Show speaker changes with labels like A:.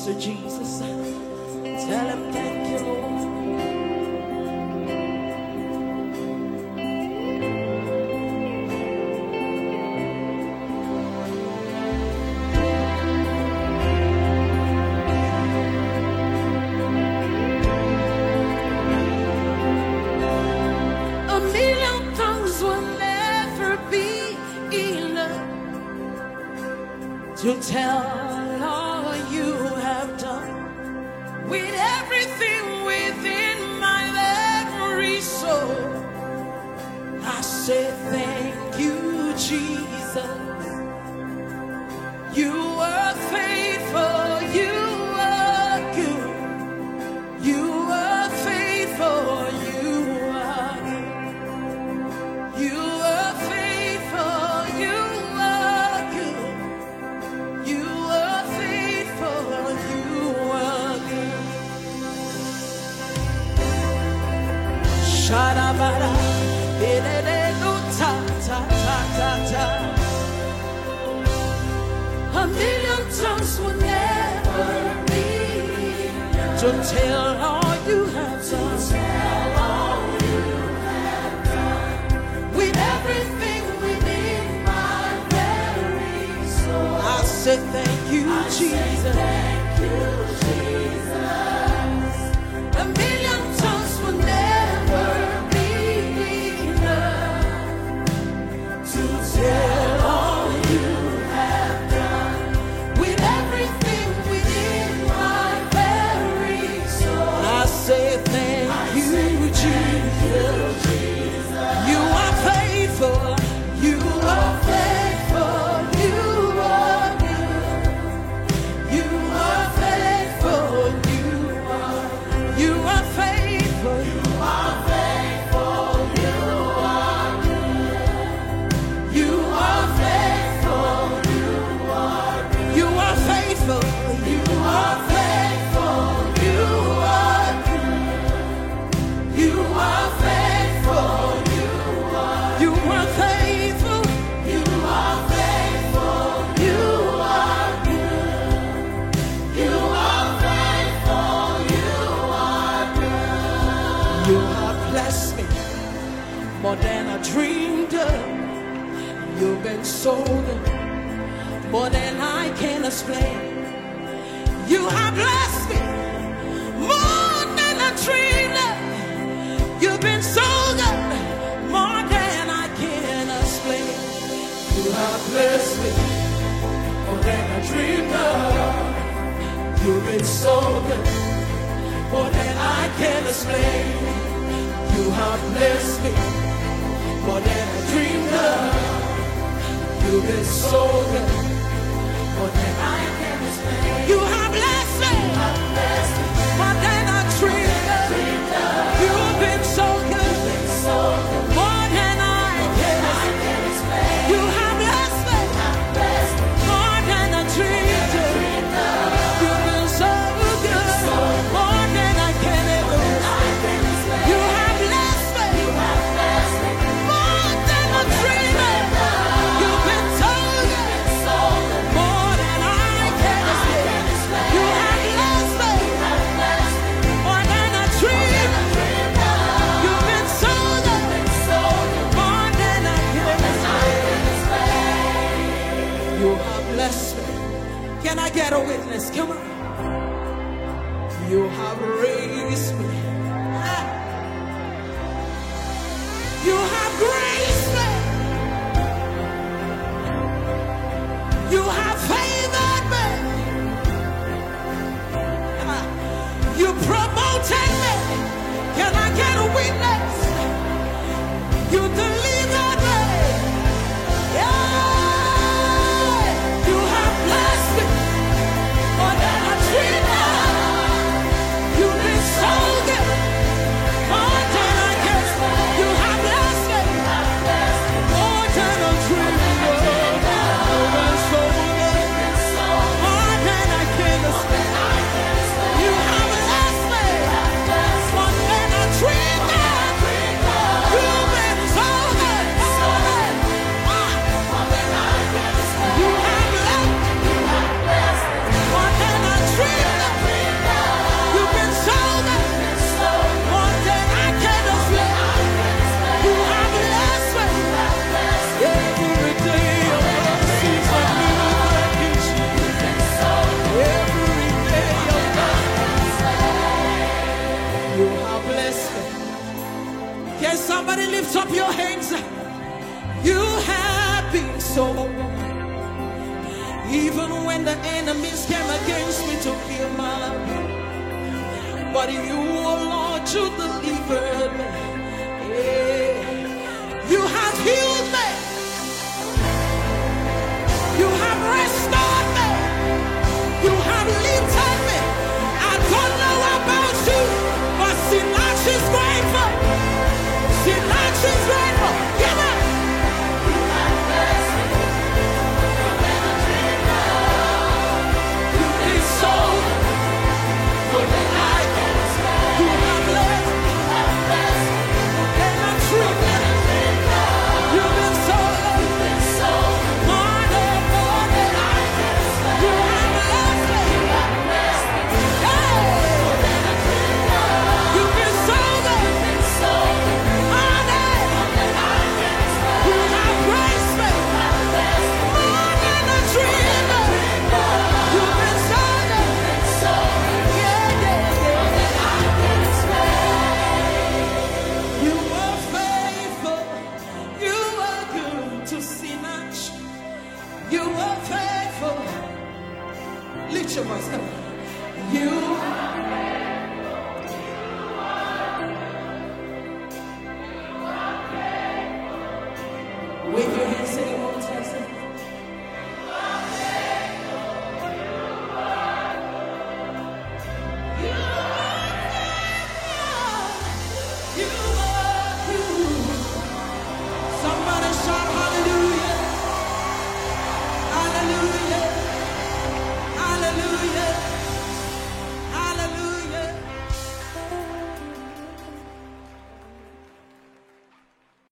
A: to Jesus. Tell him thank you, Lord. A million tongues will never be enough to tell all you have done. With everything within my very soul, I say thank you, Jesus. You are faithful, you are good. You are faithful, you are good. You are faithful, you are good. You are faithful, you are good. Shadabara, elelelu ta ta ta ta ta. A million tongues will never be enough to tell all you have done. With everything within my very soul, I say thank you, Jesus. A million tongues will never be enough to tell all you have done. With everything within my very soul, I say thank you, Jesus. You are faithful, you are faithful, you are good. You are faithful, you are faithful, you are faithful, you are good. You are faithful, you are good. You are faithful, you are faithful, you are good. You are faithful, you are. You are faithful, you are faithful, you are good. You are faithful, you are good. You have blessed me more than I dreamed of. You've been so good, more than I can explain. You have blessed me more than I dreamed of. You've been so good, more than I can explain. You have blessed me more than I dreamed of. You've been so good, more than I can explain. You have blessed me more than I dreamed of. You've been so good, more than I can explain. You have blessed me more than I dreamed of. You've been so good, more than I can explain. You have blessed me more than I dreamed of. You've been so good, more than I can explain. You have blessed me more than I dreamed of. You've been so good, more than I can explain. You have blessed me more than I dreamed of. You've been so good, more than I can explain. You have blessed me. Can I get a witness? Come on. You have raised me. Ah. You have graced me. You have favored me. Ah. You promoted me. Can I get a witness? You delivered me. Yeah. You have blessed me more than I dreamed of. You've been so good, more than I can. You have blessed me more than I dreamed of. You've been so good, more than I can explain. You have blessed me more than I dreamed of. You've been so good. Somebody lift up your hands. You have been so. Even when the enemies came against me to kill my life, but you, oh Lord, you delivered me. Yeah. You have healed me.